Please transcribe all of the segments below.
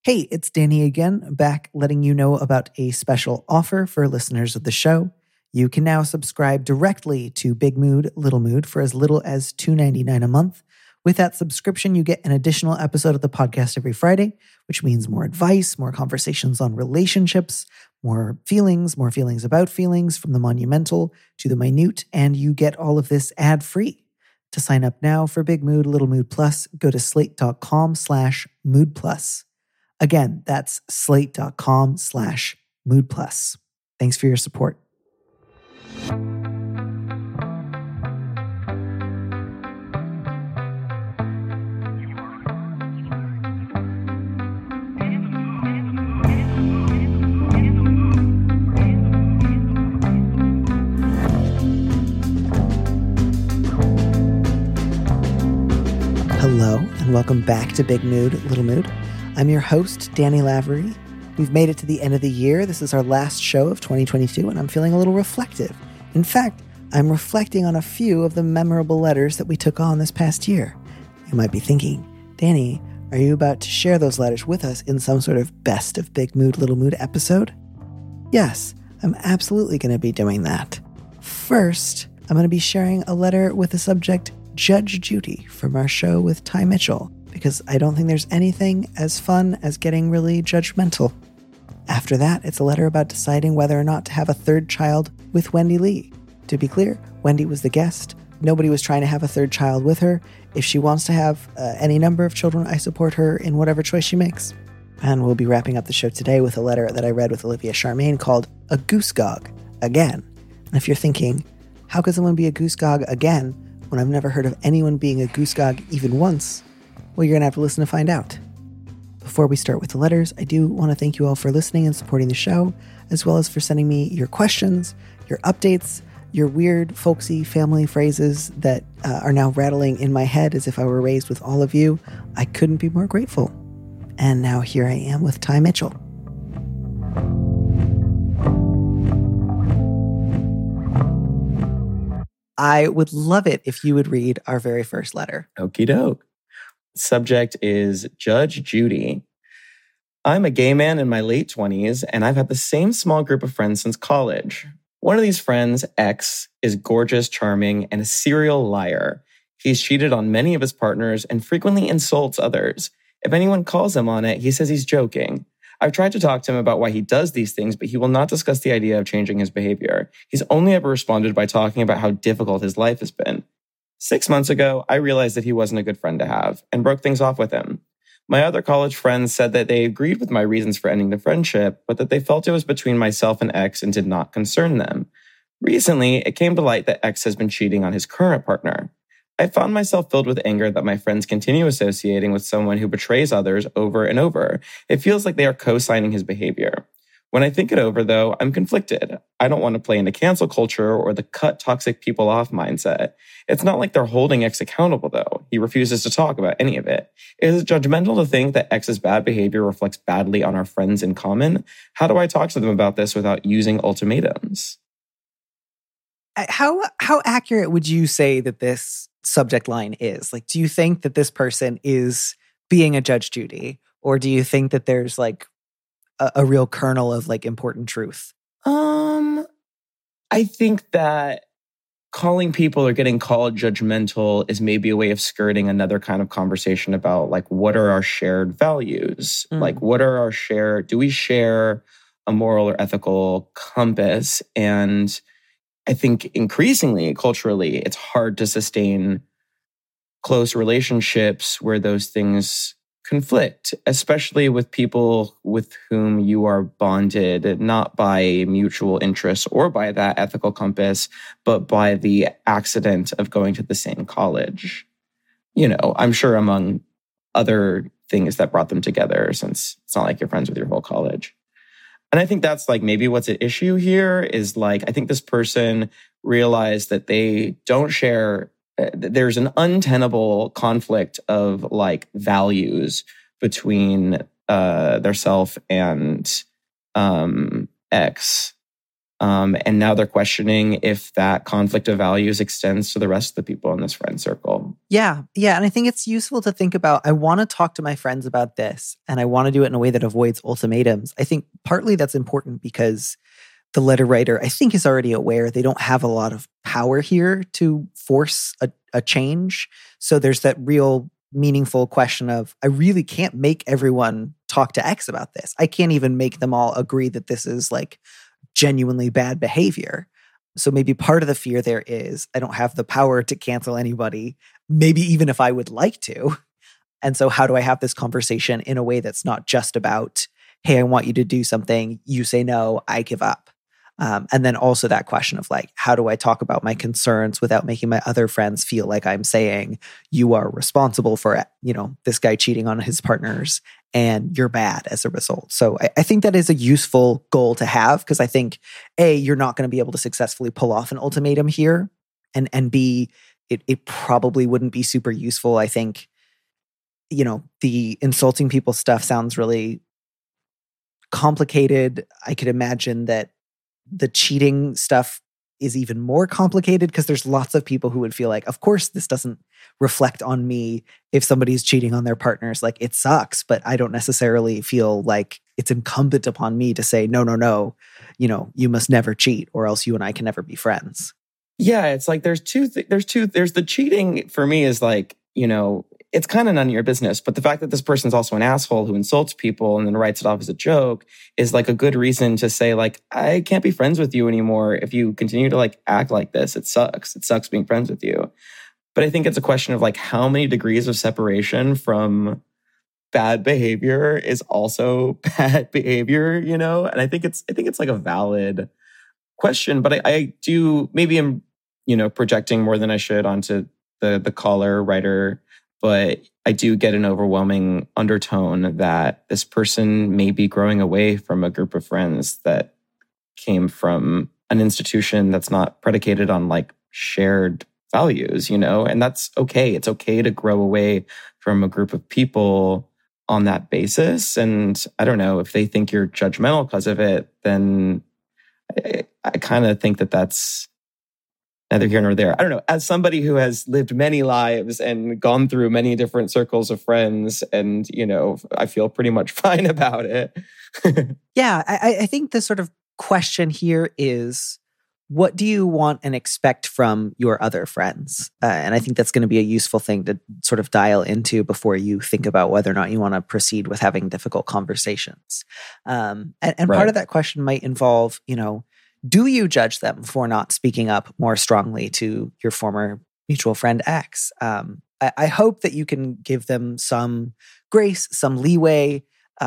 Hey, it's Danny again, back letting you know about a special offer for listeners of the show. You can now subscribe directly to Big Mood, Little Mood for as little as $2.99 a month. With that subscription, you get an additional episode of the podcast every Friday, which means more advice, more conversations on relationships, more feelings about feelings, from the monumental to the minute, and you get all of this ad-free. To sign up now for Big Mood, Little Mood Plus, go to slate.com/mood plus. Again, that's slate.com/mood plus. Thanks for your support. Hello, and welcome back to Big Mood, Little Mood. I'm your host, Danny Lavery. We've made it to the end of the year. This is our last show of 2022, and I'm feeling a little reflective. In fact, I'm reflecting on a few of the memorable letters that we took on this past year. You might be thinking, Danny, are you about to share those letters with us in some sort of best of Big Mood, Little Mood episode? Yes, I'm absolutely going to be doing that. First, I'm going to be sharing a letter with the subject Judge Judy from our show with Ty Mitchell, because I don't think there's anything as fun as getting really judgmental. After that, it's a letter about deciding whether or not to have a third child with Wendy Lee. To be clear, Wendy was the guest. Nobody was trying to have a third child with her. If she wants to have any number of children, I support her in whatever choice she makes. And we'll be wrapping up the show today with a letter that I read with Olivia Charmaine called A Goose Gog Again. And if you're thinking, how could someone be a goose gog again when I've never heard of anyone being a goose gog even once? Well, you're going to have to listen to find out. Before we start with the letters, I do want to thank you all for listening and supporting the show, as well as for sending me your questions, your updates, your weird, folksy family phrases that are now rattling in my head as if I were raised with all of you. I couldn't be more grateful. And now here I am with Ty Mitchell. I would love it if you would read our very first letter. Okie doke. Subject is Judge Judy. I'm a gay man in my late 20s, and I've had the same small group of friends since college. One of these friends, X, is gorgeous, charming, and a serial liar. He's cheated on many of his partners and frequently insults others. If anyone calls him on it, he says he's joking. I've tried to talk to him about why he does these things, but he will not discuss the idea of changing his behavior. He's only ever responded by talking about how difficult his life has been. 6 months ago, I realized that he wasn't a good friend to have and broke things off with him. My other college friends said that they agreed with my reasons for ending the friendship, but that they felt it was between myself and X and did not concern them. Recently, it came to light that X has been cheating on his current partner. I found myself filled with anger that my friends continue associating with someone who betrays others over and over. It feels like they are co-signing his behavior. When I think it over, though, I'm conflicted. I don't want to play into cancel culture or the cut toxic people off mindset. It's not like they're holding X accountable, though. He refuses to talk about any of it. Is it judgmental to think that X's bad behavior reflects badly on our friends in common? How do I talk to them about this without using ultimatums? How accurate would you say that this subject line is? Like, do you think that this person is being a Judge Judy? Or do you think that there's like a real kernel of like important truth? I think that calling people or getting called judgmental is maybe a way of skirting another kind of conversation about like, what are our shared values? Like, what are our do we share a moral or ethical compass? And I think increasingly, culturally, it's hard to sustain close relationships where those things conflict, especially with people with whom you are bonded, not by mutual interests or by that ethical compass, but by the accident of going to the same college. You know, I'm sure among other things that brought them together, since it's not like you're friends with your whole college. And I think that's like maybe what's at issue here is like, I think this person realized that they don't share, there's an untenable conflict of like values between their self and X. And now they're questioning if that conflict of values extends to the rest of the people in this friend circle. Yeah. And I think it's useful to think about, I want to talk to my friends about this, and I want to do it in a way that avoids ultimatums. I think partly that's important because the letter writer, I think, is already aware they don't have a lot of power here to force a change. So there's that real meaningful question of, I really can't make everyone talk to X about this. I can't even make them all agree that this is like genuinely bad behavior. So maybe part of the fear there is, I don't have the power to cancel anybody, maybe even if I would like to. And so how do I have this conversation in a way that's not just about, hey, I want you to do something, you say no, I give up. And then also that question of like, how do I talk about my concerns without making my other friends feel like I'm saying you are responsible for, this guy cheating on his partners and you're bad as a result. So I think that is a useful goal to have, because I think A, you're not going to be able to successfully pull off an ultimatum here, and B, it probably wouldn't be super useful. I think, the insulting people stuff sounds really complicated. I could imagine that the cheating stuff is even more complicated because there's lots of people who would feel like, of course, this doesn't reflect on me if somebody's cheating on their partners. Like, it sucks, but I don't necessarily feel like it's incumbent upon me to say, no, you must never cheat or else you and I can never be friends. Yeah, it's like there's the cheating for me is like, it's kind of none of your business. But the fact that this person's also an asshole who insults people and then writes it off as a joke is like a good reason to say, like, I can't be friends with you anymore if you continue to like act like this. It sucks. It sucks being friends with you. But I think it's a question of like how many degrees of separation from bad behavior is also bad behavior, And I think it's like a valid question. But I do, maybe I'm, projecting more than I should onto the caller writer. But I do get an overwhelming undertone that this person may be growing away from a group of friends that came from an institution that's not predicated on like shared values, and that's okay. It's okay to grow away from a group of people on that basis. And I don't know, if they think you're judgmental because of it, then I kind of think that that's neither here nor there. I don't know. As somebody who has lived many lives and gone through many different circles of friends, and, I feel pretty much fine about it. Yeah, I think the sort of question here is, what do you want and expect from your other friends? And I think that's going to be a useful thing to sort of dial into before you think about whether or not you want to proceed with having difficult conversations. And Right. Part of that question might involve, do you judge them for not speaking up more strongly to your former mutual friend X? I hope that you can give them some grace, some leeway.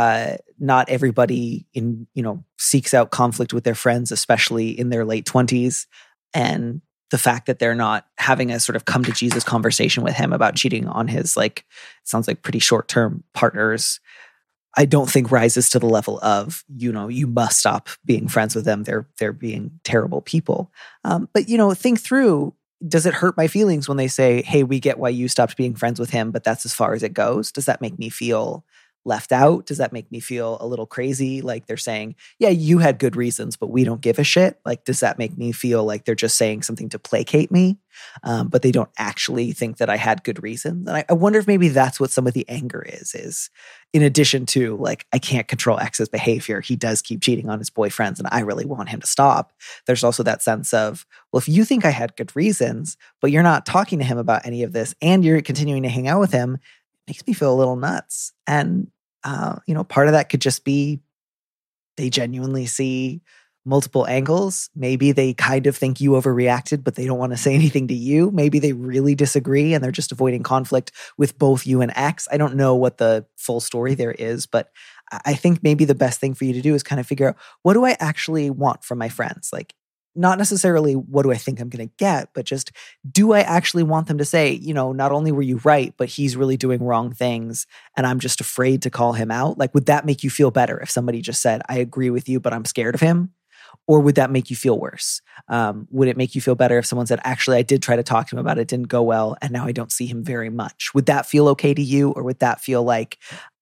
Not everybody seeks out conflict with their friends, especially in their late 20s. And the fact that they're not having a sort of come to Jesus conversation with him about cheating on his, it sounds like pretty short-term partners, I don't think rises to the level of, you must stop being friends with them. They're being terrible people. But think through, does it hurt my feelings when they say, hey, we get why you stopped being friends with him, but that's as far as it goes? Does that make me feel left out? Does that make me feel a little crazy? Like they're saying, yeah, you had good reasons, but we don't give a shit. Like, does that make me feel like they're just saying something to placate me? But they don't actually think that I had good reasons. And I wonder if maybe that's what some of the anger is in addition to like, I can't control X's behavior. He does keep cheating on his boyfriends and I really want him to stop. There's also that sense of, well, if you think I had good reasons, but you're not talking to him about any of this and you're continuing to hang out with him, makes me feel a little nuts. And, part of that could just be they genuinely see multiple angles. Maybe they kind of think you overreacted, but they don't want to say anything to you. Maybe they really disagree and they're just avoiding conflict with both you and X. I don't know what the full story there is, but I think maybe the best thing for you to do is kind of figure out, what do I actually want from my friends? Like, not necessarily what do I think I'm going to get, but just, do I actually want them to say, not only were you right, but he's really doing wrong things and I'm just afraid to call him out? Like, would that make you feel better if somebody just said, I agree with you, but I'm scared of him? Or would that make you feel worse? Would it make you feel better if someone said, actually, I did try to talk to him about it, didn't go well, and now I don't see him very much? Would that feel okay to you? Or would that feel like,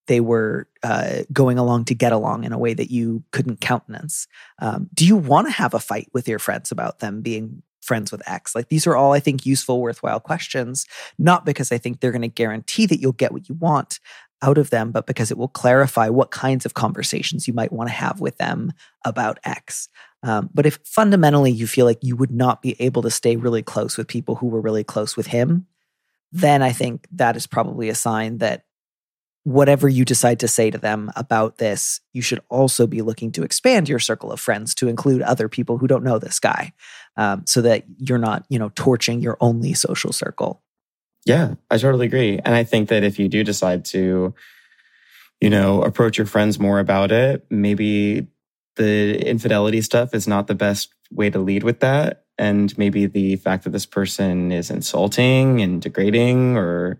they were going along to get along in a way that you couldn't countenance. Do you want to have a fight with your friends about them being friends with X? Like, these are all, I think, useful, worthwhile questions, not because I think they're going to guarantee that you'll get what you want out of them, but because it will clarify what kinds of conversations you might want to have with them about X. But if fundamentally you feel like you would not be able to stay really close with people who were really close with him, then I think that is probably a sign that whatever you decide to say to them about this, you should also be looking to expand your circle of friends to include other people who don't know this guy, so that you're not, torching your only social circle. Yeah, I totally agree. And I think that if you do decide to, approach your friends more about it, maybe the infidelity stuff is not the best way to lead with that. And maybe the fact that this person is insulting and degrading or,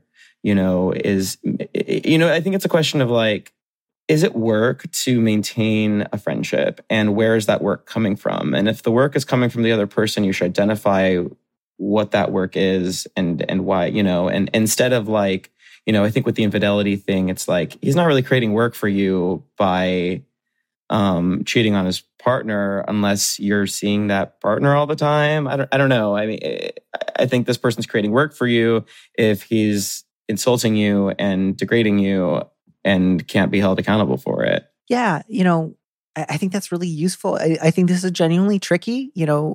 I think it's a question of like, is it work to maintain a friendship? And where is that work coming from? And if the work is coming from the other person, you should identify what that work is and why, and instead of like, I think with the infidelity thing, it's like, he's not really creating work for you by cheating on his partner unless you're seeing that partner all the time. I don't know. I mean, I think this person's creating work for you if he's insulting you and degrading you and can't be held accountable for it. Yeah. I think that's really useful. I think this is genuinely tricky.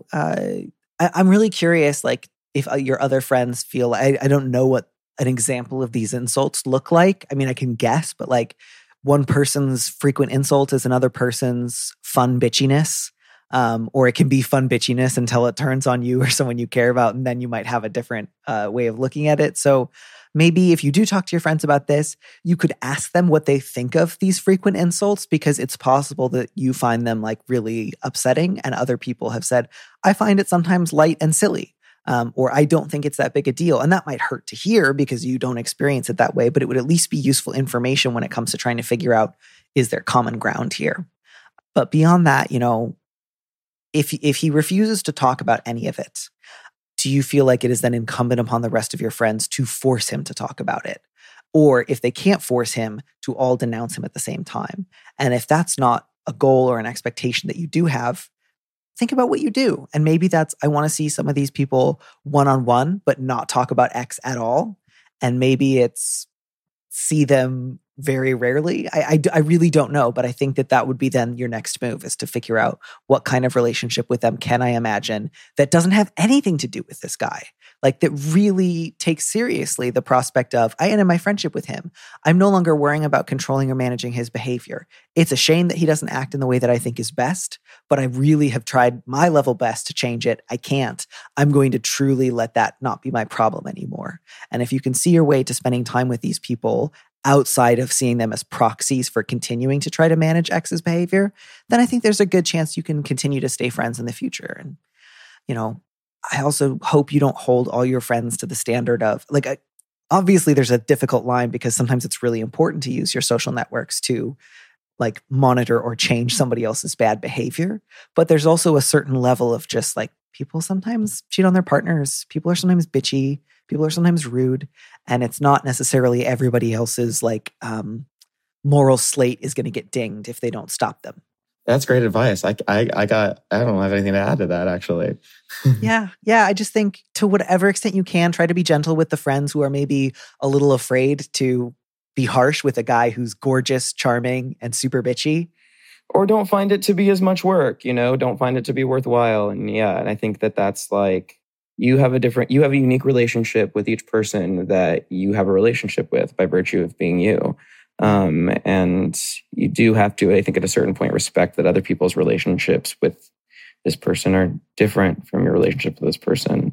I'm really curious, like, if your other friends feel, I don't know what an example of these insults look like. I mean, I can guess, but like, one person's frequent insult is another person's fun bitchiness. Or it can be fun bitchiness until it turns on you or someone you care about, and then you might have a different way of looking at it. So maybe if you do talk to your friends about this, you could ask them what they think of these frequent insults, because it's possible that you find them like really upsetting, and other people have said, I find it sometimes light and silly. Or I don't think it's that big a deal. And that might hurt to hear because you don't experience it that way, but it would at least be useful information when it comes to trying to figure out, is there common ground here? But beyond that, if he refuses to talk about any of it, do you feel like it is then incumbent upon the rest of your friends to force him to talk about it? Or if they can't force him, to all denounce him at the same time? And if that's not a goal or an expectation that you do have, think about what you do. And maybe that's, I want to see some of these people one-on-one, but not talk about X at all. And maybe it's see them very rarely. I really don't know, but I think that would be then your next move, is to figure out what kind of relationship with them can I imagine that doesn't have anything to do with this guy. Like, that really takes seriously the prospect of, I ended my friendship with him. I'm no longer worrying about controlling or managing his behavior. It's a shame that he doesn't act in the way that I think is best, but I really have tried my level best to change it. I can't. I'm going to truly let that not be my problem anymore. And if you can see your way to spending time with these people outside of seeing them as proxies for continuing to try to manage X's behavior, then I think there's a good chance you can continue to stay friends in the future. And, I also hope you don't hold all your friends to the standard of, like, obviously there's a difficult line because sometimes it's really important to use your social networks to like monitor or change somebody else's bad behavior. But there's also a certain level of just like, people sometimes cheat on their partners. People are sometimes bitchy. People are sometimes rude. And it's not necessarily everybody else's like moral slate is going to get dinged if they don't stop them. That's great advice. I don't have anything to add to that, actually. Yeah. I just think to whatever extent you can, try to be gentle with the friends who are maybe a little afraid to be harsh with a guy who's gorgeous, charming, and super bitchy. Or don't find it to be as much work, don't find it to be worthwhile. And I think that's like, you have a unique relationship with each person that you have a relationship with by virtue of being you. And you do have to, I think at a certain point, respect that other people's relationships with this person are different from your relationship with this person.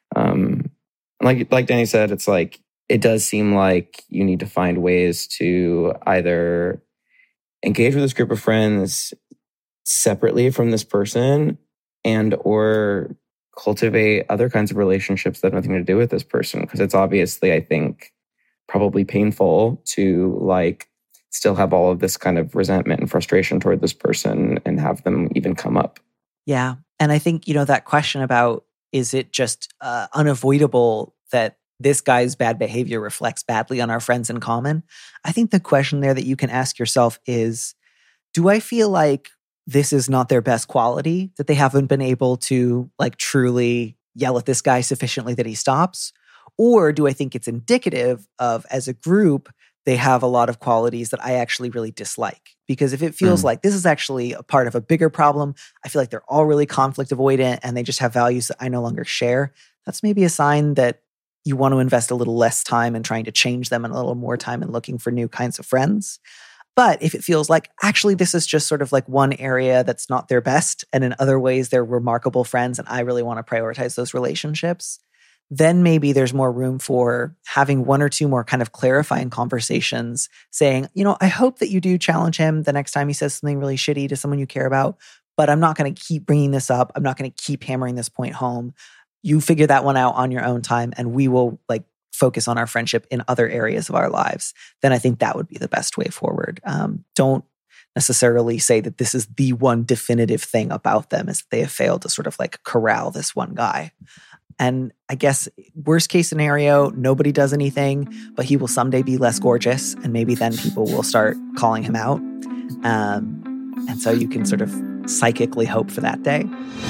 Like Danny said, it's like, it does seem like you need to find ways to either engage with this group of friends separately from this person and or cultivate other kinds of relationships that have nothing to do with this person. Because it's obviously, I think, probably painful to like still have all of this kind of resentment and frustration toward this person and have them even come up. Yeah. And I think, that question about, is it just unavoidable that this guy's bad behavior reflects badly on our friends in common. I think the question there that you can ask yourself is, do I feel like this is not their best quality, that they haven't been able to like truly yell at this guy sufficiently that he stops? Or do I think it's indicative of, as a group, they have a lot of qualities that I actually really dislike? Because if it feels like this is actually a part of a bigger problem, I feel like they're all really conflict avoidant and they just have values that I no longer share, that's maybe a sign that you want to invest a little less time in trying to change them and a little more time in looking for new kinds of friends. But if it feels like actually this is just sort of like one area that's not their best, and in other ways they're remarkable friends and I really want to prioritize those relationships, then maybe there's more room for having one or two more kind of clarifying conversations saying, I hope that you do challenge him the next time he says something really shitty to someone you care about, but I'm not going to keep bringing this up. I'm not going to keep hammering this point home. You figure that one out on your own time, and we will like focus on our friendship in other areas of our lives. Then I think that would be the best way forward. Don't necessarily say that this is the one definitive thing about them is that they have failed to sort of like corral this one guy. And I guess worst case scenario, nobody does anything, but he will someday be less gorgeous. And maybe then people will start calling him out. And so you can sort of psychically hope for that day.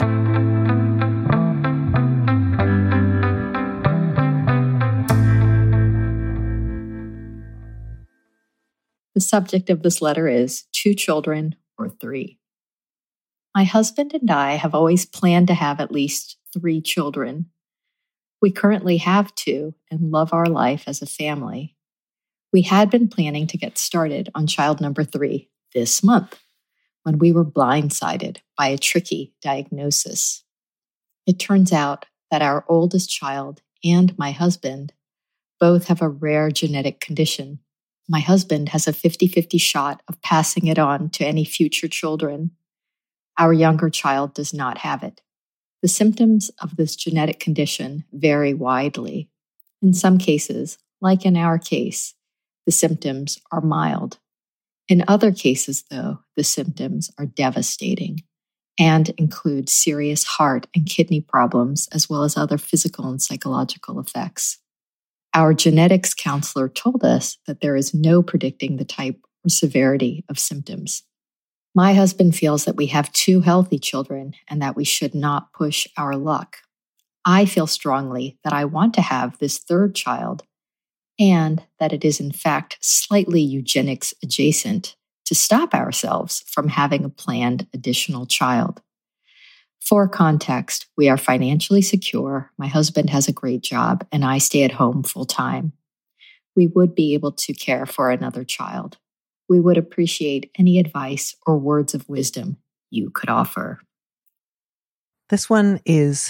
The subject of this letter is 2 children or 3. My husband and I have always planned to have at least 3 children. We currently have 2 and love our life as a family. We had been planning to get started on child number 3 this month when we were blindsided by a tricky diagnosis. It turns out that our oldest child and my husband both have a rare genetic condition. My husband has a 50-50 shot of passing it on to any future children. Our younger child does not have it. The symptoms of this genetic condition vary widely. In some cases, like in our case, the symptoms are mild. In other cases, though, the symptoms are devastating and include serious heart and kidney problems, as well as other physical and psychological effects. Our genetics counselor told us that there is no predicting the type or severity of symptoms. My husband feels that we have 2 healthy children and that we should not push our luck. I feel strongly that I want to have this 3rd child and that it is in fact slightly eugenics adjacent to stop ourselves from having a planned additional child. For context, we are financially secure, my husband has a great job, and I stay at home full-time. We would be able to care for another child. We would appreciate any advice or words of wisdom you could offer. This one is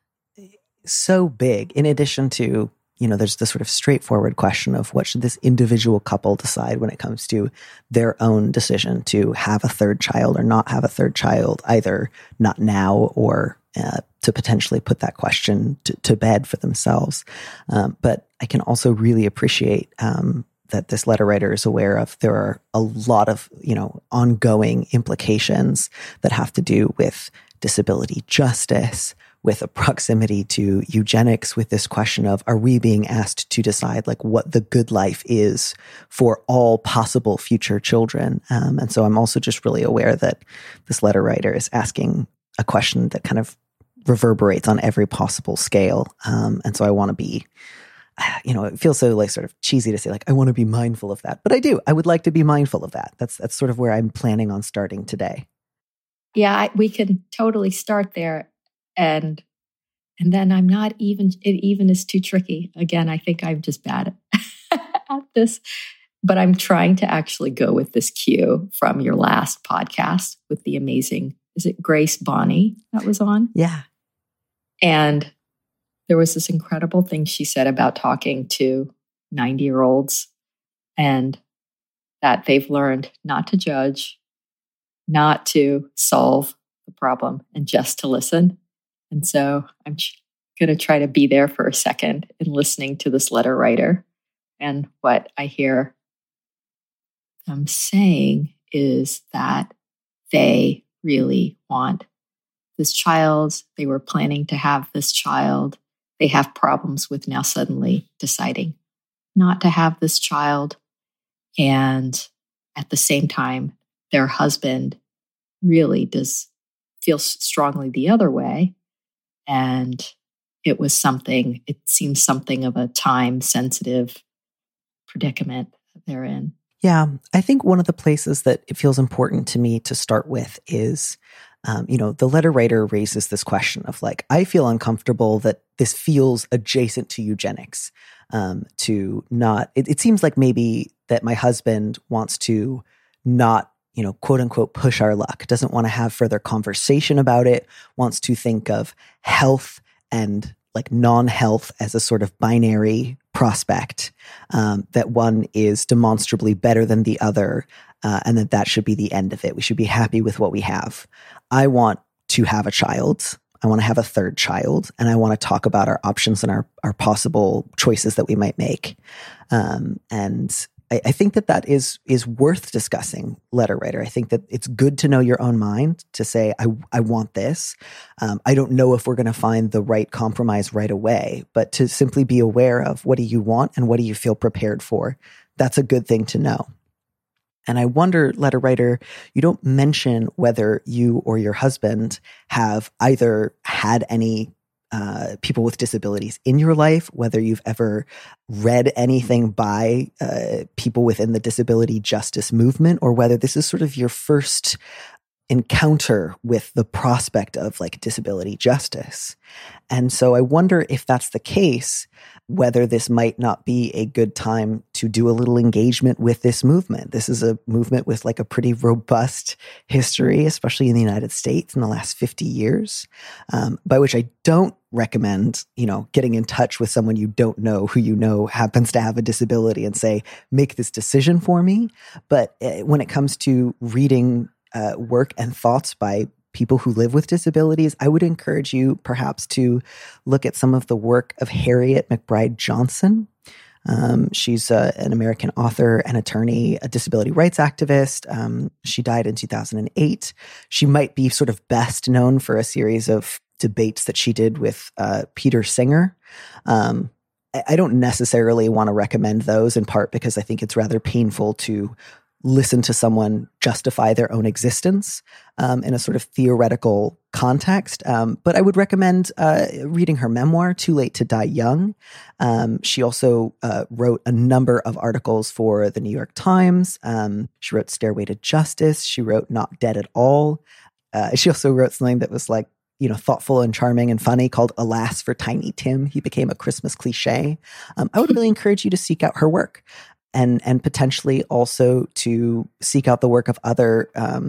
so big. In addition to, there's the sort of straightforward question of what should this individual couple decide when it comes to their own decision to have a 3rd child or not have a 3rd child, either not now or to potentially put that question to bed for themselves. But I can also really appreciate that this letter writer is aware of there are a lot of, ongoing implications that have to do with disability justice, with a proximity to eugenics, with this question of, are we being asked to decide like what the good life is for all possible future children? And so I'm also just really aware that this letter writer is asking a question that kind of reverberates on every possible scale. And so I want to be, it feels so like sort of cheesy to say like, I want to be mindful of that, but I do. I would like to be mindful of that. That's sort of where I'm planning on starting today. Yeah, we can totally start there. And then I'm not even, it even is too tricky. Again, I think I'm just bad at this, but I'm trying to actually go with this cue from your last podcast with the amazing, is it Grace Bonney that was on? Yeah. And there was this incredible thing she said about talking to 90-year-olds and that they've learned not to judge, not to solve the problem, and just to listen. And so I'm going to try to be there for a second in listening to this letter writer. And what I hear them saying is that they really want this child. They were planning to have this child. they have problems with now suddenly deciding not to have this child. And at the same time, their husband really does feel strongly the other way. And it seems something of a time-sensitive predicament that they're in. Yeah, I think one of the places that it feels important to me to start with is, the letter writer raises this question of like, I feel uncomfortable that this feels adjacent to eugenics. It seems like maybe that my husband wants to not, quote unquote, push our luck, doesn't want to have further conversation about it, wants to think of health and like non-health as a sort of binary prospect, that one is demonstrably better than the other, and that should be the end of it. We should be happy with what we have. I want to have a child. I want to have a third child, and I want to talk about our options and our possible choices that we might make. And I think that is worth discussing, letter writer. I think that it's good to know your own mind, to say, I want this. I don't know if we're going to find the right compromise right away, but to simply be aware of what do you want and what do you feel prepared for. That's a good thing to know. And I wonder, letter writer, you don't mention whether you or your husband have either had any people with disabilities in your life, whether you've ever read anything by people within the disability justice movement, or whether this is sort of your first encounter with the prospect of like disability justice. And so I wonder if that's the case, whether this might not be a good time to do a little engagement with this movement. This is a movement with like a pretty robust history, especially in the United States in the last 50 years, by which I don't recommend, getting in touch with someone you don't know who you know happens to have a disability and say, make this decision for me. But when it comes to reading work and thoughts by people who live with disabilities, I would encourage you perhaps to look at some of the work of Harriet McBride Johnson. She's an American author and attorney, a disability rights activist. She died in 2008. She might be sort of best known for a series of debates that she did with Peter Singer. I don't necessarily want to recommend those, in part because I think it's rather painful to listen to someone justify their own existence in a sort of theoretical context. But I would recommend reading her memoir, Too Late to Die Young. She also wrote a number of articles for the New York Times. She wrote Stairway to Justice. She wrote Not Dead at All. She also wrote something that was like, thoughtful and charming and funny, called Alas for Tiny Tim. He became a Christmas cliche. I would really encourage you to seek out her work. And potentially also to seek out the work of other,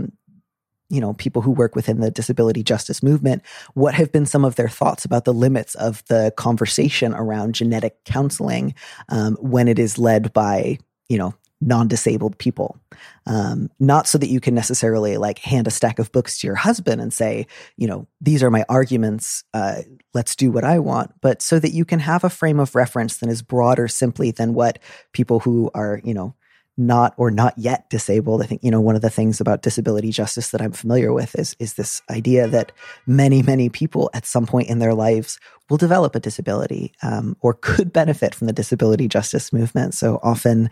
people who work within the disability justice movement. What have been some of their thoughts about the limits of the conversation around genetic counseling when it is led by, non-disabled people? Not so that you can necessarily like hand a stack of books to your husband and say, these are my arguments, let's do what I want, but so that you can have a frame of reference that is broader simply than what people who are, not or not yet disabled. I think, one of the things about disability justice that I'm familiar with is this idea that many, many people at some point in their lives will develop a disability or could benefit from the disability justice movement. So often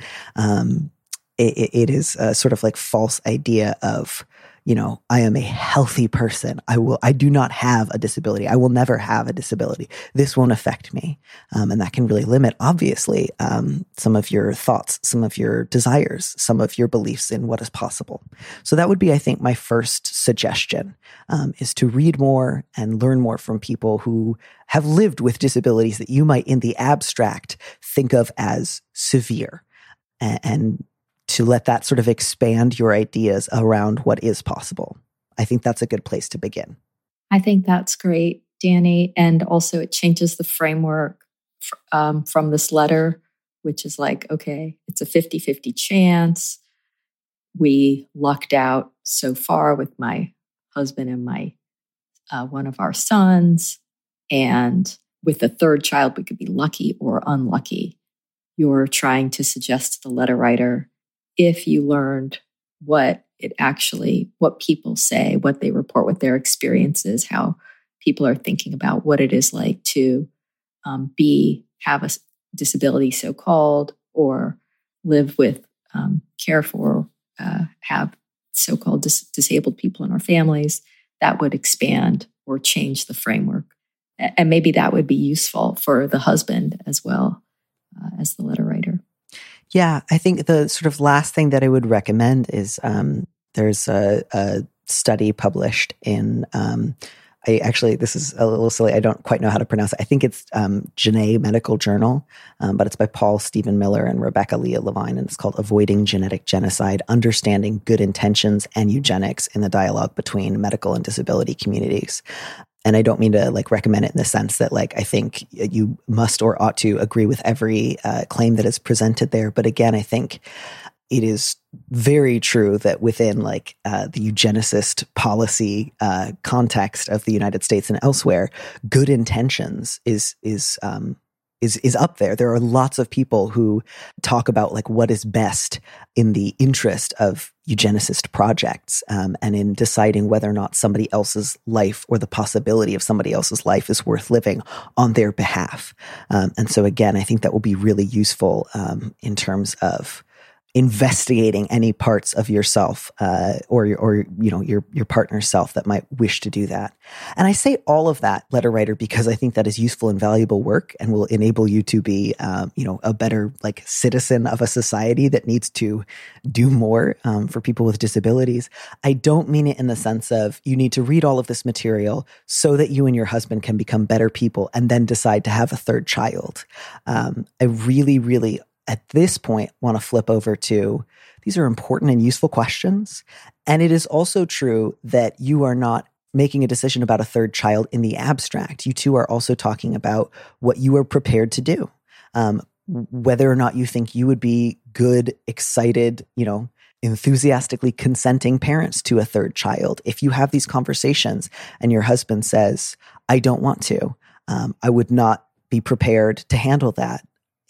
it is a sort of like false idea of, I am a healthy person. I do not have a disability. I will never have a disability. This won't affect me. And that can really limit, obviously, some of your thoughts, some of your desires, some of your beliefs in what is possible. So that would be, I think, my first suggestion, is to read more and learn more from people who have lived with disabilities that you might, in the abstract, think of as severe, and to let that sort of expand your ideas around what is possible. I think that's a good place to begin. I think that's great, Danny. And also it changes the framework from this letter, which is like, okay, it's a 50-50 chance. We lucked out so far with my husband and my one of our sons. And with the third child, we could be lucky or unlucky. You're trying to suggest to the letter writer, if you learned what people say, what they report, what their experiences, how people are thinking about what it is like to B, have a disability so-called, or live with, care for, have so-called disabled people in our families, that would expand or change the framework. And maybe that would be useful for the husband as well as the letter writer. Yeah, I think the sort of last thing that I would recommend is there's a study published in, this is a little silly. I don't quite know how to pronounce it. I think it's Genet Medical Journal, but it's by Paul Stephen Miller and Rebecca Leah Levine, and it's called Avoiding Genetic Genocide, Understanding Good Intentions and Eugenics in the Dialogue Between Medical and Disability Communities. And I don't mean to recommend it in the sense that I think you must or ought to agree with every claim that is presented there. But again, I think it is very true that within the eugenicist policy context of the United States and elsewhere, good intentions is up there. There are lots of people who talk about what is best in the interest of eugenicist projects, and in deciding whether or not somebody else's life or the possibility of somebody else's life is worth living on their behalf. And so again, I think that will be really useful in terms of investigating any parts of yourself or your partner's self that might wish to do that. And I say all of that, letter writer, because I think that is useful and valuable work and will enable you to be a better citizen of a society that needs to do more for people with disabilities. I don't mean it in the sense of you need to read all of this material so that you and your husband can become better people and then decide to have a third child. I really at this point want to flip over to, these are important and useful questions. And it is also true that you are not making a decision about a third child in the abstract. You two are also talking about what you are prepared to do. Whether or not you think you would be good, excited, enthusiastically consenting parents to a third child. If you have these conversations and your husband says, I don't want to, I would not be prepared to handle that,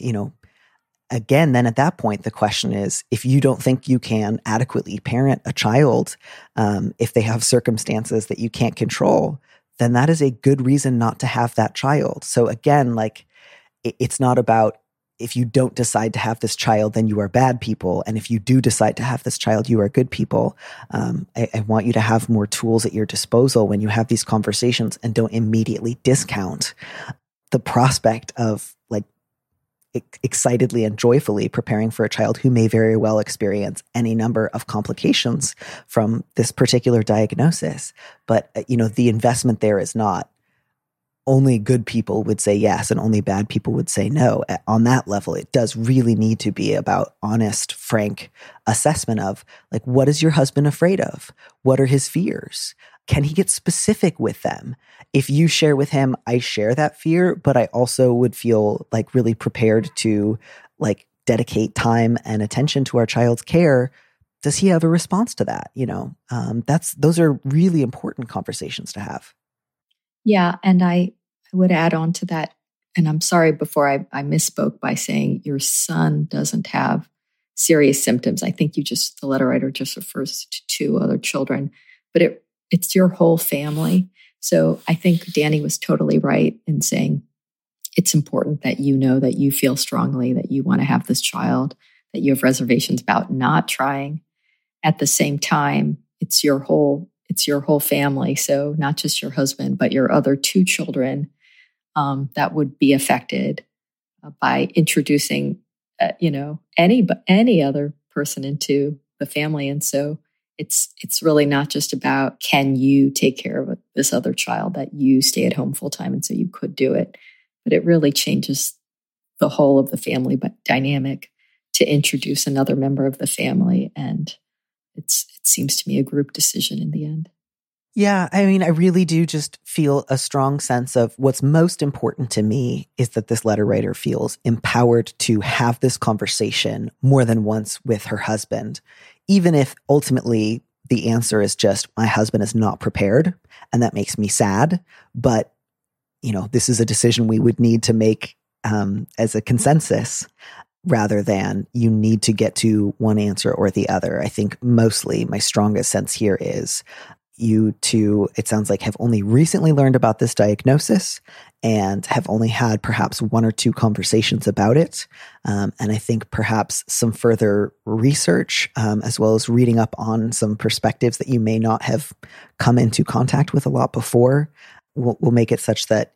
again, then at that point, the question is, if you don't think you can adequately parent a child, if they have circumstances that you can't control, then that is a good reason not to have that child. So again, it's not about if you don't decide to have this child, then you are bad people. And if you do decide to have this child, you are good people. I want you to have more tools at your disposal when you have these conversations, and don't immediately discount the prospect of excitedly and joyfully preparing for a child who may very well experience any number of complications from this particular diagnosis. But, the investment there is not only good people would say yes and only bad people would say no. On that level, it does really need to be about honest, frank assessment of what is your husband afraid of? What are his fears? Can he get specific with them? If you share with him, I share that fear, but I also would feel really prepared to dedicate time and attention to our child's care. Does he have a response to that? Those are really important conversations to have. Yeah. And I would add on to that. And I'm sorry before I misspoke by saying your son doesn't have serious symptoms. I think the letter writer just refers to 2 other children, but it's your whole family. So I think Danny was totally right in saying it's important that that you feel strongly that you want to have this child, that you have reservations about not trying. At the same time, it's your whole family. So not just your husband, but your other 2 children that would be affected by introducing, any other person into the family. And so it's really not just about, can you take care of this other child, that you stay at home full time and so you could do it, but it really changes the whole of the family dynamic to introduce another member of the family. And it seems to me a group decision in the end. Yeah, I really do just feel a strong sense of what's most important to me is that this letter writer feels empowered to have this conversation more than once with her husband, even if ultimately the answer is just, my husband is not prepared, and that makes me sad. But, this is a decision we would need to make as a consensus, rather than you need to get to one answer or the other. I think mostly my strongest sense here is, you to, it sounds like, have only recently learned about this diagnosis and have only had perhaps one or two conversations about it. And I think perhaps some further research, as well as reading up on some perspectives that you may not have come into contact with a lot before, will make it such that,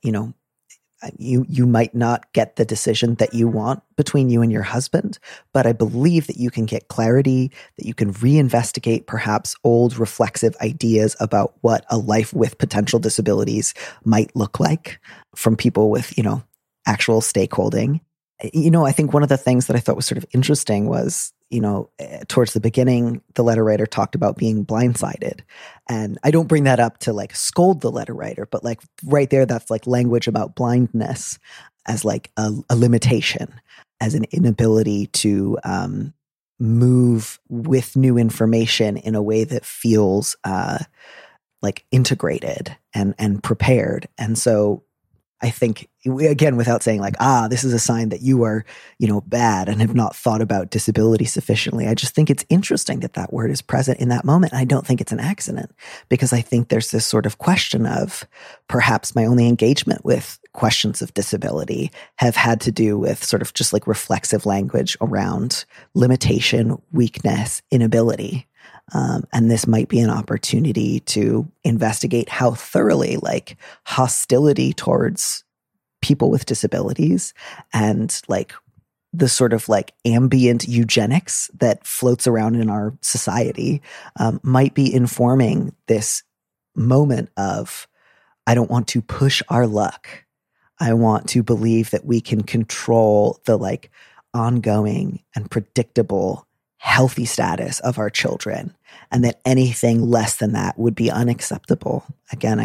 you might not get the decision that you want between you and your husband, but I believe that you can get clarity, that you can reinvestigate perhaps old reflexive ideas about what a life with potential disabilities might look like from people with, actual stakeholding. I think one of the things that I thought was sort of interesting was, towards the beginning, the letter writer talked about being blindsided. And I don't bring that up to like scold the letter writer, but like right there, that's like language about blindness as like a limitation, as an inability to move with new information in a way that feels like integrated and prepared. And so I think, again, without saying like, this is a sign that you are, bad and have not thought about disability sufficiently. I just think it's interesting that that word is present in that moment. And I don't think it's an accident, because I think there's this sort of question of perhaps my only engagement with questions of disability have had to do with sort of just like reflexive language around limitation, weakness, inability. And this might be an opportunity to investigate how thoroughly like hostility towards people with disabilities and like the sort of like ambient eugenics that floats around in our society might be informing this moment of, I don't want to push our luck. I want to believe that we can control the like ongoing and predictable healthy status of our children, and that anything less than that would be unacceptable. Again,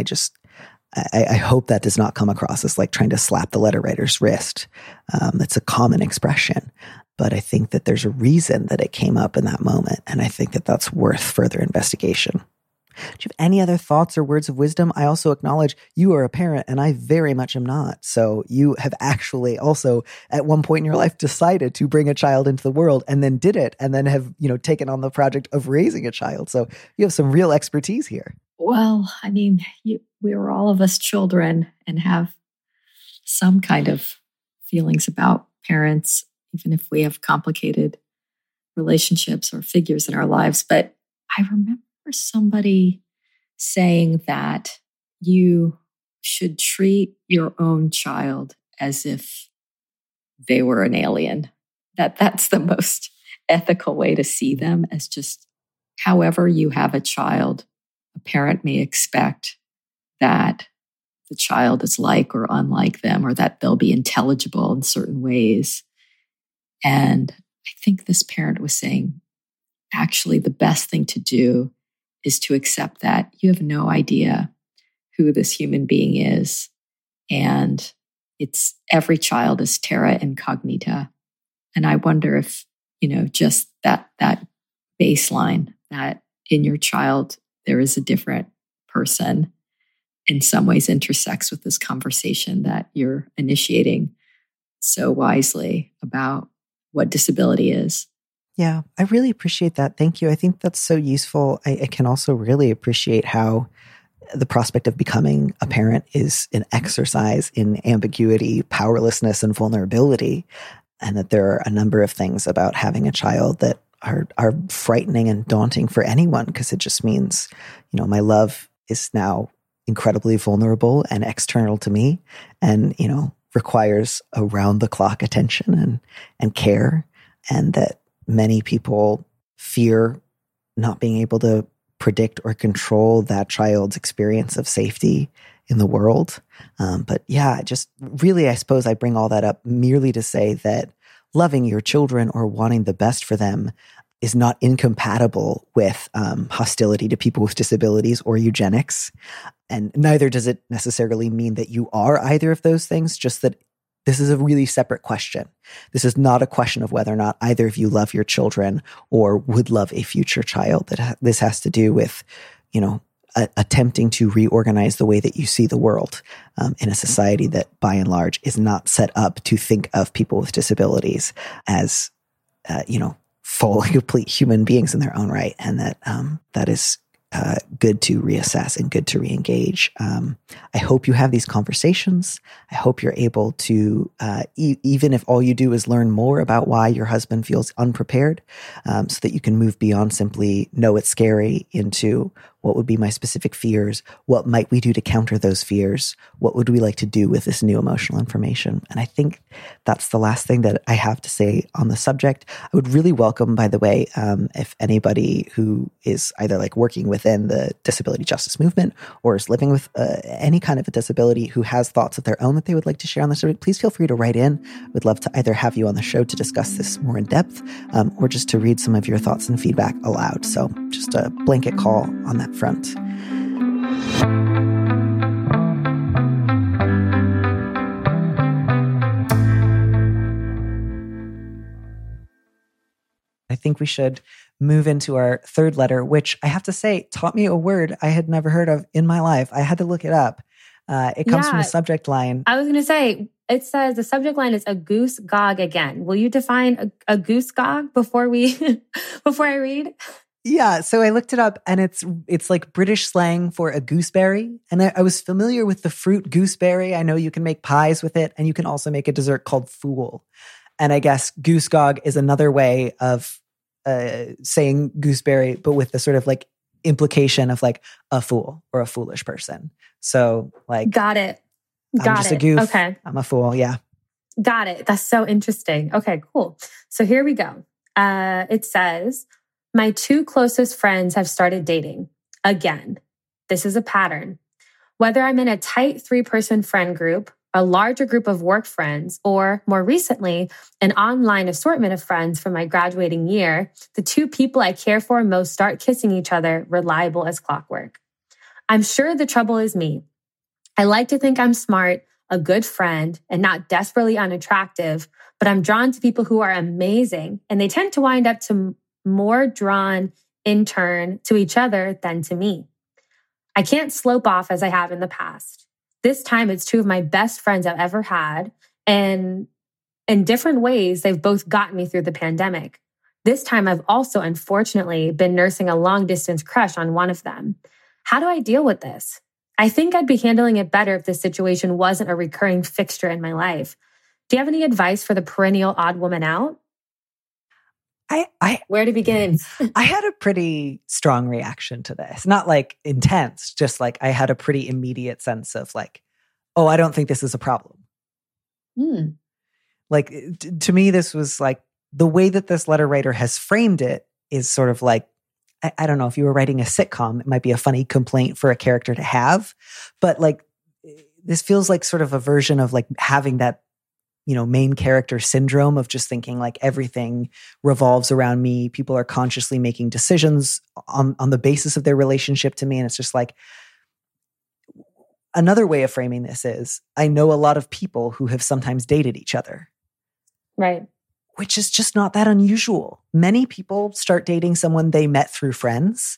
I hope that does not come across as like trying to slap the letter writer's wrist. It's a common expression, but I think that there's a reason that it came up in that moment, and I think that that's worth further investigation. Do you have any other thoughts or words of wisdom? I also acknowledge you are a parent and I very much am not. So you have actually also at one point in your life decided to bring a child into the world and then did it, and then have, taken on the project of raising a child. So you have some real expertise here. Well, I mean, we are all of us children and have some kind of feelings about parents, even if we have complicated relationships or figures in our lives. But I remember somebody saying that you should treat your own child as if they were an alien, that's the most ethical way to see them, as just however you have a child, a parent may expect that the child is like or unlike them, or that they'll be intelligible in certain ways. And I think this parent was saying, actually, the best thing to do is to accept that you have no idea who this human being is. And it's every child is terra incognita. And I wonder if, just that baseline, that in your child, there is a different person, in some ways intersects with this conversation that you're initiating so wisely about what disability is. Yeah, I really appreciate that. Thank you. I think that's so useful. I can also really appreciate how the prospect of becoming a parent is an exercise in ambiguity, powerlessness, and vulnerability, and that there are a number of things about having a child that are frightening and daunting for anyone, because it just means, my love is now incredibly vulnerable and external to me, and, requires around-the-clock attention and care, and that many people fear not being able to predict or control that child's experience of safety in the world. But yeah, just really, I suppose I bring all that up merely to say that loving your children or wanting the best for them is not incompatible with hostility to people with disabilities or eugenics. And neither does it necessarily mean that you are either of those things, just that this is a really separate question. This is not a question of whether or not either of you love your children or would love a future child. This has to do with, attempting to reorganize the way that you see the world in a society that, by and large, is not set up to think of people with disabilities as, full, complete human beings in their own right, and that is good to reassess and good to reengage. I hope you have these conversations. I hope you're able to, even if all you do is learn more about why your husband feels unprepared, so that you can move beyond simply know it's scary into what would be my specific fears? What might we do to counter those fears? What would we like to do with this new emotional information? And I think that's the last thing that I have to say on the subject. I would really welcome, by the way, if anybody who is either like working within the disability justice movement or is living with any kind of a disability who has thoughts of their own that they would like to share on the subject, please feel free to write in. We'd love to either have you on the show to discuss this more in depth, or just to read some of your thoughts and feedback aloud. So just a blanket call on that front. I think we should move into our third letter, which I have to say taught me a word I had never heard of in my life. I had to look it up. It comes from the subject line. I was going to say, it says the subject line is a goose gog again. Will you define a goose gog before I read? Yeah, so I looked it up, and it's like British slang for a gooseberry. And I was familiar with the fruit gooseberry. I know you can make pies with it, and you can also make a dessert called fool. And I guess goose gog is another way of saying gooseberry, but with the sort of like implication of like a fool or a foolish person. So like, got it. I'm just a goof. Okay, I'm a fool. Yeah, got it. That's so interesting. Okay, cool. So here we go. It says, my two closest friends have started dating again. This is a pattern. Whether I'm in a tight 3-person friend group, a larger group of work friends, or more recently, an online assortment of friends from my graduating year, the two people I care for most start kissing each other, reliable as clockwork. I'm sure the trouble is me. I like to think I'm smart, a good friend, and not desperately unattractive, but I'm drawn to people who are amazing, and they tend to wind up to more drawn in turn to each other than to me. I can't slope off as I have in the past. This time it's two of my best friends I've ever had, and in different ways, they've both gotten me through the pandemic. This time I've also, unfortunately, been nursing a long-distance crush on one of them. How do I deal with this? I think I'd be handling it better if this situation wasn't a recurring fixture in my life. Do you have any advice for the perennial odd woman out? Where to begin? I had a pretty strong reaction to this. Not like intense, just like I had a pretty immediate sense of like, oh, I don't think this is a problem. Like to me, this was like the way that this letter writer has framed it is sort of like, I don't know, if you were writing a sitcom, it might be a funny complaint for a character to have, but like this feels like sort of a version of like having that, you know, main character syndrome of just thinking like everything revolves around me. People are consciously making decisions on the basis of their relationship to me. And it's just like, another way of framing this is, I know a lot of people who have sometimes dated each other. Right. Which is just not that unusual. Many people start dating someone they met through friends,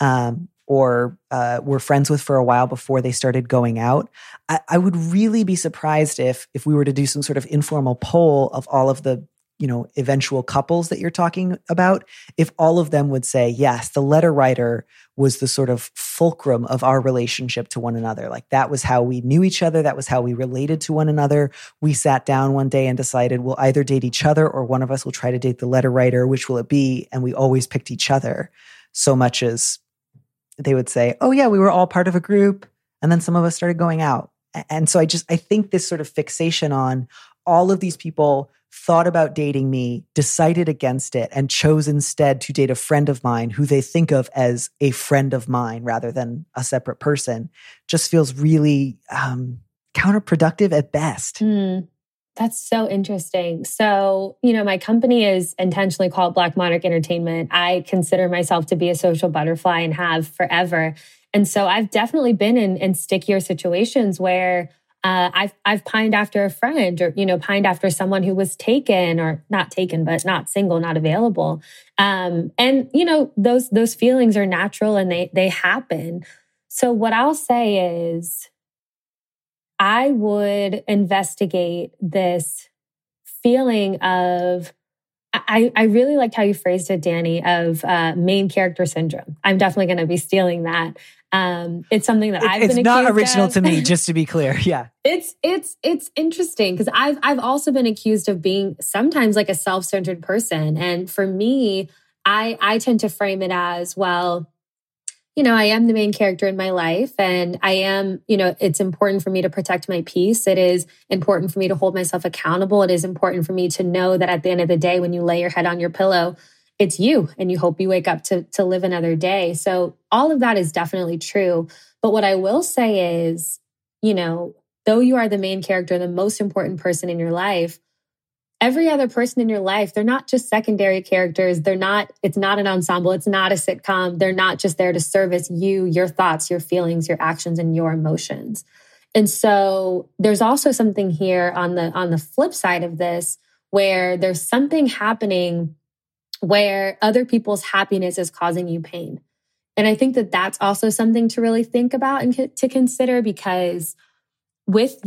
or were friends with for a while before they started going out. I would really be surprised if we were to do some sort of informal poll of all of the, you know, eventual couples that you're talking about, if all of them would say, yes, the letter writer was the sort of fulcrum of our relationship to one another. Like that was how we knew each other. That was how we related to one another. We sat down one day and decided we'll either date each other or one of us will try to date the letter writer. Which will it be? And we always picked each other, so much as they would say, oh yeah, we were all part of a group. And then some of us started going out. And so I think this sort of fixation on all of these people thought about dating me, decided against it, and chose instead to date a friend of mine who they think of as a friend of mine rather than a separate person, just feels really counterproductive at best. That's so interesting. So, you know, my company is intentionally called Black Monarch Entertainment. I consider myself to be a social butterfly and have forever. And so I've definitely been in stickier situations where I've pined after a friend, or, you know, pined after someone who was taken, or not taken, but not single, not available. And, you know, those feelings are natural and they happen. So what I'll say is, I would investigate this feeling of I really liked how you phrased it, Danny, of main character syndrome. I'm definitely going to be stealing that. It's something that I've been accused of. It's not original to me, just to be clear. Yeah. It's interesting because I've also been accused of being sometimes like a self-centered person. And for me, I tend to frame it as, well, I am the main character in my life, and I am, it's important for me to protect my peace. It is important for me to hold myself accountable. It is important for me to know that at the end of the day, when you lay your head on your pillow, it's you, and you hope you wake up to live another day. So all of that is definitely true. But what I will say is, though you are the main character, the most important person in your life, every other person in your life, they're not just secondary characters. It's not an ensemble. It's not a sitcom. They're not just there to service you, your thoughts, your feelings, your actions, and your emotions. And so there's also something here on the flip side of this, where there's something happening where other people's happiness is causing you pain. And I think that that's also something to really think about and to consider, because with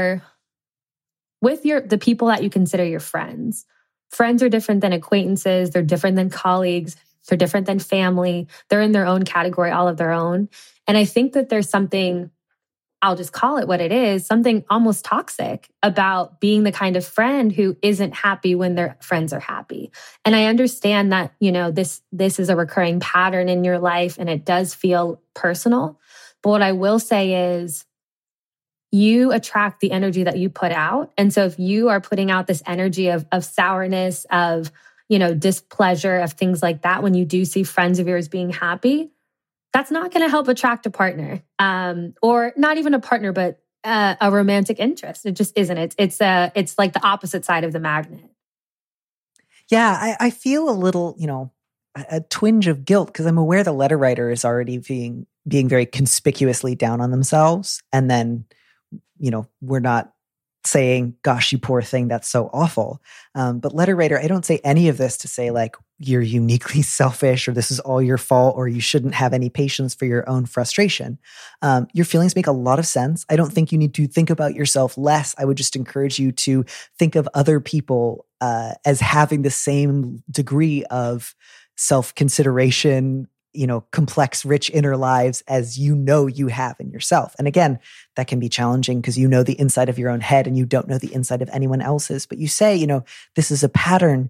the people that you consider your friends. Friends are different than acquaintances. They're different than colleagues. They're different than family. They're in their own category, all of their own. And I think that there's something, I'll just call it what it is, something almost toxic about being the kind of friend who isn't happy when their friends are happy. And I understand that, this is a recurring pattern in your life and it does feel personal. But what I will say is, you attract the energy that you put out. And so if you are putting out this energy of sourness, of, displeasure, of things like that, when you do see friends of yours being happy, that's not going to help attract a partner, or not even a partner, but a romantic interest. It just isn't. It's like the opposite side of the magnet. Yeah, I feel a little, a twinge of guilt because I'm aware the letter writer is already being very conspicuously down on themselves. And then, we're not saying, gosh, you poor thing, that's so awful. But letter writer, I don't say any of this to say like, you're uniquely selfish or this is all your fault or you shouldn't have any patience for your own frustration. Your feelings make a lot of sense. I don't think you need to think about yourself less. I would just encourage you to think of other people as having the same degree of self-consideration, complex, rich inner lives as you have in yourself. And again, that can be challenging because you know the inside of your own head and you don't know the inside of anyone else's. But you say, this is a pattern.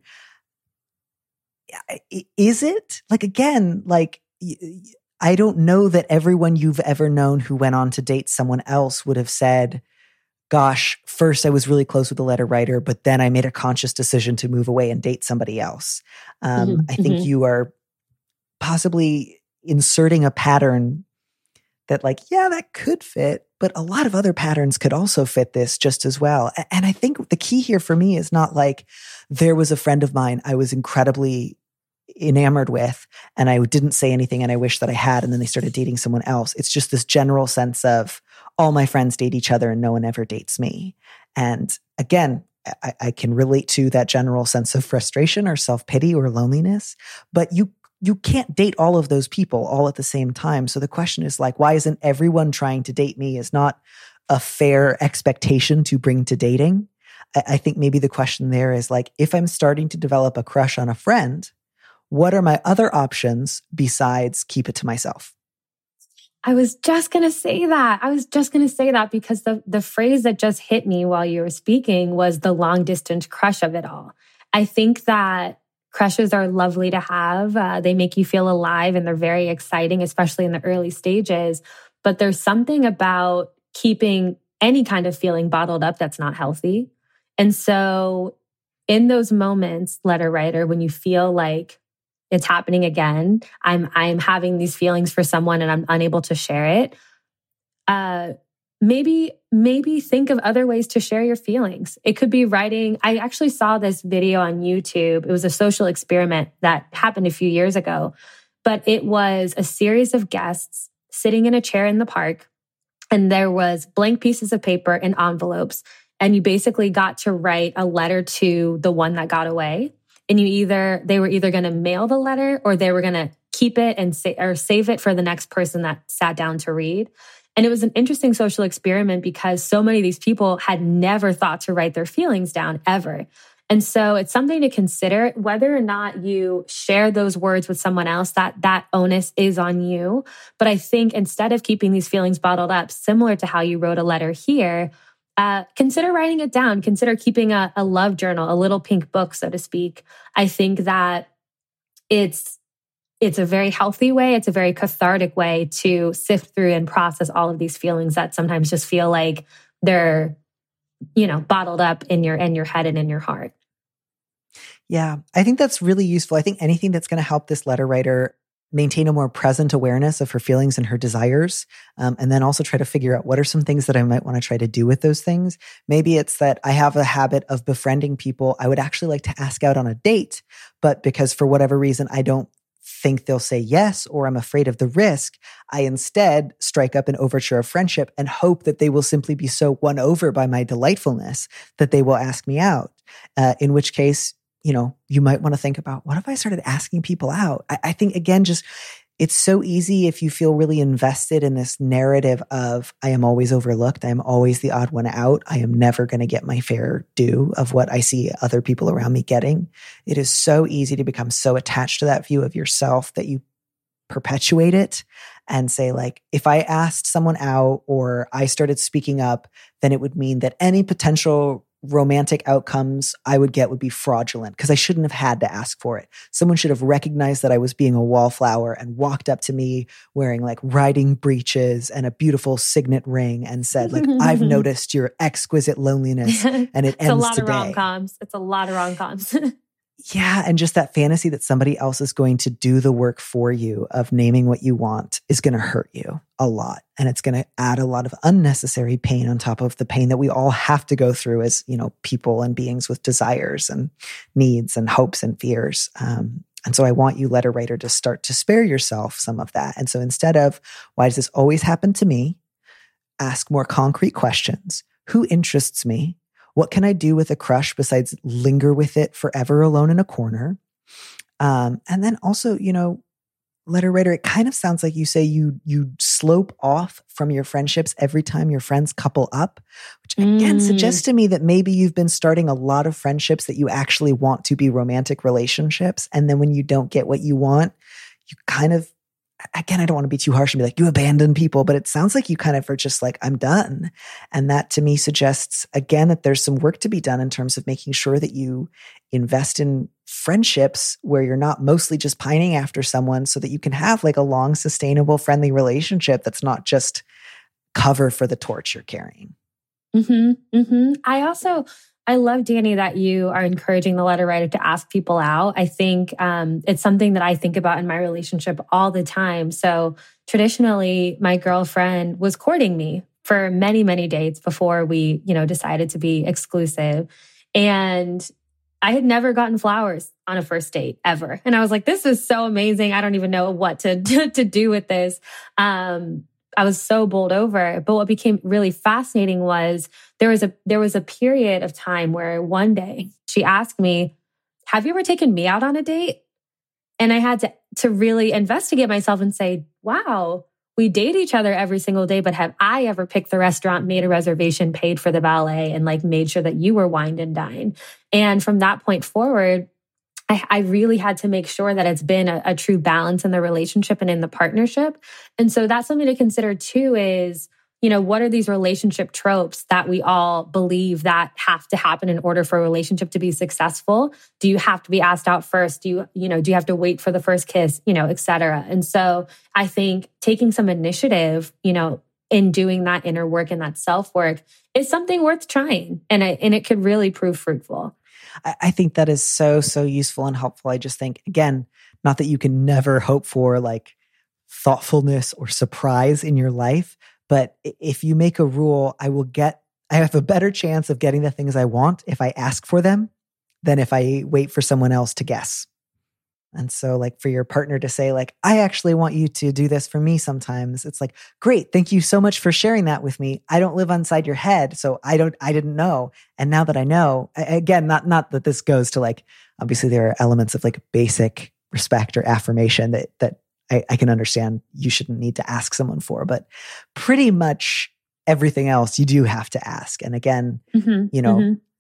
Is it? I don't know that everyone you've ever known who went on to date someone else would have said, gosh, first I was really close with the letter writer, but then I made a conscious decision to move away and date somebody else. I think you are possibly inserting a pattern that that could fit, but a lot of other patterns could also fit this just as well. And I think the key here for me is not like there was a friend of mine I was incredibly enamored with and I didn't say anything and I wish that I had, and then they started dating someone else. It's just this general sense of all my friends date each other and no one ever dates me. And again, I can relate to that general sense of frustration or self-pity or loneliness, but you can't date all of those people all at the same time. So the question is why isn't everyone trying to date me is not a fair expectation to bring to dating. I think maybe the question there is if I'm starting to develop a crush on a friend, what are my other options besides keep it to myself? I was just going to say that. Because the phrase that just hit me while you were speaking was the long distance crush of it all. I think that crushes are lovely to have. They make you feel alive and they're very exciting, especially in the early stages. But there's something about keeping any kind of feeling bottled up that's not healthy. And so in those moments, letter writer, when you feel like it's happening again, I'm having these feelings for someone and I'm unable to share it, maybe think of other ways to share your feelings. It could be writing. I actually saw this video on YouTube. It was a social experiment that happened a few years ago, but it was a series of guests sitting in a chair in the park, and there was blank pieces of paper and envelopes, and you basically got to write a letter to the one that got away. And they were either going to mail the letter or they were going to keep it and save it for the next person that sat down to read. And it was an interesting social experiment because so many of these people had never thought to write their feelings down ever. And so it's something to consider whether or not you share those words with someone else, that onus is on you. But I think instead of keeping these feelings bottled up, similar to how you wrote a letter here, consider writing it down. Consider keeping a love journal, a little pink book, so to speak. I think that it's a very healthy way. It's a very cathartic way to sift through and process all of these feelings that sometimes just feel like they're, bottled up in your head and in your heart. Yeah, I think that's really useful. I think anything that's going to help this letter writer maintain a more present awareness of her feelings and her desires, and then also try to figure out what are some things that I might want to try to do with those things. Maybe it's that I have a habit of befriending people I would actually like to ask out on a date, but because for whatever reason I don't think they'll say yes, or I'm afraid of the risk, I instead strike up an overture of friendship and hope that they will simply be so won over by my delightfulness that they will ask me out. In which case, you might want to think about, what if I started asking people out? I think, again, just it's so easy if you feel really invested in this narrative of, I am always overlooked. I am always the odd one out. I am never going to get my fair due of what I see other people around me getting. It is so easy to become so attached to that view of yourself that you perpetuate it and say, like, if I asked someone out or I started speaking up, then it would mean that any potential romantic outcomes I would get would be fraudulent because I shouldn't have had to ask for it. Someone should have recognized that I was being a wallflower and walked up to me wearing like riding breeches and a beautiful signet ring and said, like, I've noticed your exquisite loneliness and it ends today. It's a lot of rom-coms. It's a lot of rom-coms. Yeah. And just that fantasy that somebody else is going to do the work for you of naming what you want is going to hurt you a lot. And it's going to add a lot of unnecessary pain on top of the pain that we all have to go through as, people and beings with desires and needs and hopes and fears. And so I want you, letter writer, to start to spare yourself some of that. And so instead of, why does this always happen to me? Ask more concrete questions. Who interests me? What can I do with a crush besides linger with it forever alone in a corner? And then also, letter writer, it kind of sounds like you say you slope off from your friendships every time your friends couple up, which again suggests to me that maybe you've been starting a lot of friendships that you actually want to be romantic relationships. And then when you don't get what you want, you kind of, again, I don't want to be too harsh and be like, you abandon people, but it sounds like you kind of are just like, I'm done. And that to me suggests, again, that there's some work to be done in terms of making sure that you invest in friendships where you're not mostly just pining after someone so that you can have like a long, sustainable, friendly relationship that's not just cover for the torch you're carrying. Mm-hmm, mm-hmm. I love, Dani, that you are encouraging the letter writer to ask people out. I think it's something that I think about in my relationship all the time. So traditionally, my girlfriend was courting me for many, many dates before we, decided to be exclusive. And I had never gotten flowers on a first date ever. And I was like, this is so amazing. I don't even know what to do with this. I was so bowled over. But what became really fascinating was there was a period of time where one day she asked me, have you ever taken me out on a date? And I had to really investigate myself and say, wow, we date each other every single day, but have I ever picked the restaurant, made a reservation, paid for the valet, and like made sure that you were wined and dined? And from that point forward, I really had to make sure that it's been a true balance in the relationship and in the partnership. And so that's something to consider too is, what are these relationship tropes that we all believe that have to happen in order for a relationship to be successful? Do you have to be asked out first? Do you have to wait for the first kiss, et cetera? And so I think taking some initiative, in doing that inner work and that self-work is something worth trying. And it could really prove fruitful. I think that is so, so useful and helpful. I just think, again, not that you can never hope for like thoughtfulness or surprise in your life, but if you make a rule, I have a better chance of getting the things I want if I ask for them than if I wait for someone else to guess. And so like for your partner to say like, I actually want you to do this for me sometimes. It's like, great. Thank you so much for sharing that with me. I don't live inside your head. So I didn't know. And now that I know, again, not that this goes to like, obviously there are elements of like basic respect or affirmation that I can understand you shouldn't need to ask someone for, but pretty much everything else you do have to ask. And again,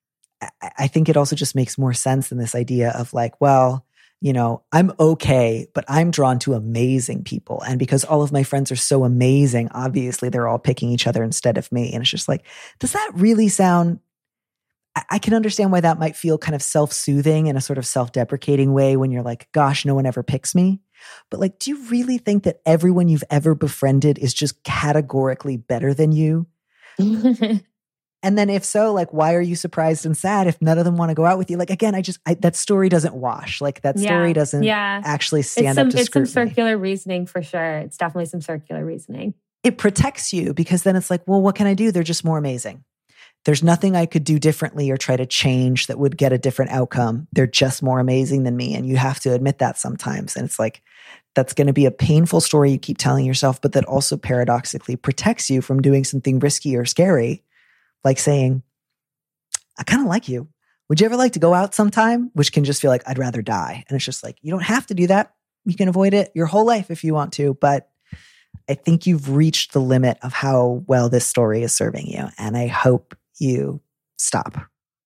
I think it also just makes more sense than this idea of like, well, I'm okay, but I'm drawn to amazing people. And because all of my friends are so amazing, obviously they're all picking each other instead of me. And it's just like, does that really sound, I can understand why that might feel kind of self-soothing in a sort of self-deprecating way when you're like, gosh, no one ever picks me. But like, do you really think that everyone you've ever befriended is just categorically better than you? And then if so, like, why are you surprised and sad if none of them want to go out with you? Like, again, that story doesn't wash. Like that story doesn't actually stand up to scrutiny. It's some circular reasoning for sure. It's definitely some circular reasoning. It protects you because then it's like, well, what can I do? They're just more amazing. There's nothing I could do differently or try to change that would get a different outcome. They're just more amazing than me. And you have to admit that sometimes. And it's like, that's going to be a painful story you keep telling yourself, but that also paradoxically protects you from doing something risky or scary. Like saying, I kind of like you. Would you ever like to go out sometime? Which can just feel like, I'd rather die. And it's just like, you don't have to do that. You can avoid it your whole life if you want to. But I think you've reached the limit of how well this story is serving you. And I hope you stop.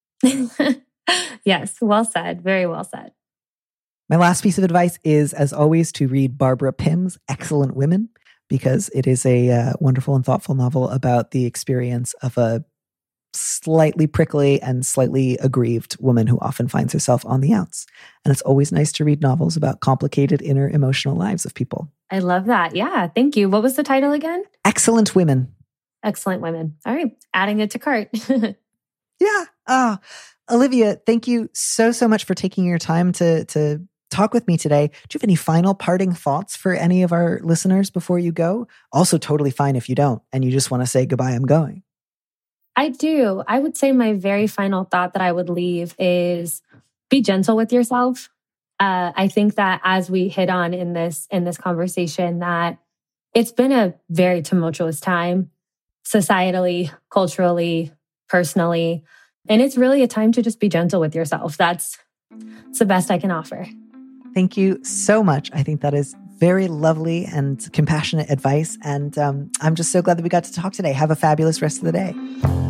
Yes, well said. Very well said. My last piece of advice is, as always, to read Barbara Pym's Excellent Women, because it is a wonderful and thoughtful novel about the experience of a slightly prickly and slightly aggrieved woman who often finds herself on the outs. And it's always nice to read novels about complicated inner emotional lives of people. I love that. Yeah, thank you. What was the title again? Excellent Women. Excellent Women. All right, adding it to cart. Yeah. Olivia, thank you so much for taking your time to talk with me today. Do you have any final parting thoughts for any of our listeners before you go? Also totally fine if you don't, and you just want to say goodbye, I'm going. I do. I would say my very final thought that I would leave is be gentle with yourself. I think that as we hit on in this conversation, that it's been a very tumultuous time, societally, culturally, personally, and it's really a time to just be gentle with yourself. That's the best I can offer. Thank you so much. I think that is very lovely and compassionate advice. And I'm just so glad that we got to talk today. Have a fabulous rest of the day.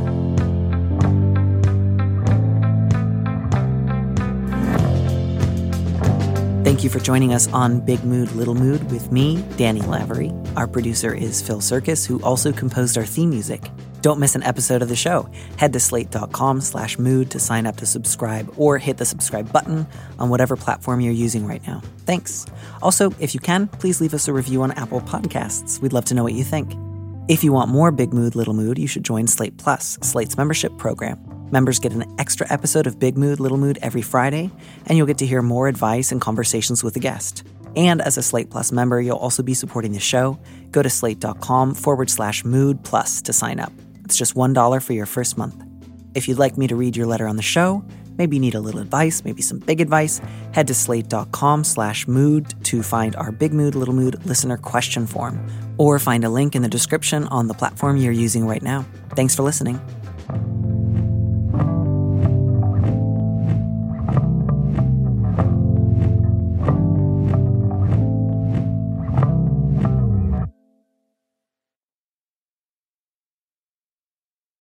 Thank you for joining us on Big Mood, Little Mood with me, Danny Lavery. Our producer is Phil Circus, who also composed our theme music. Don't miss an episode of the show. Head to slate.com/mood to sign up to subscribe, or hit the subscribe button on whatever platform you're using right now. Thanks. Also, if you can, please leave us a review on Apple Podcasts. We'd love to know what you think. If you want more Big Mood, Little Mood, you should join Slate Plus, Slate's membership program. Members get an extra episode of Big Mood, Little Mood every Friday, and you'll get to hear more advice and conversations with a guest. And as a Slate Plus member, you'll also be supporting the show. Go to slate.com/mood plus to sign up. It's just $1 for your first month. If you'd like me to read your letter on the show, maybe you need a little advice, maybe some big advice, head to slate.com/mood to find our Big Mood, Little Mood listener question form, or find a link in the description on the platform you're using right now. Thanks for listening.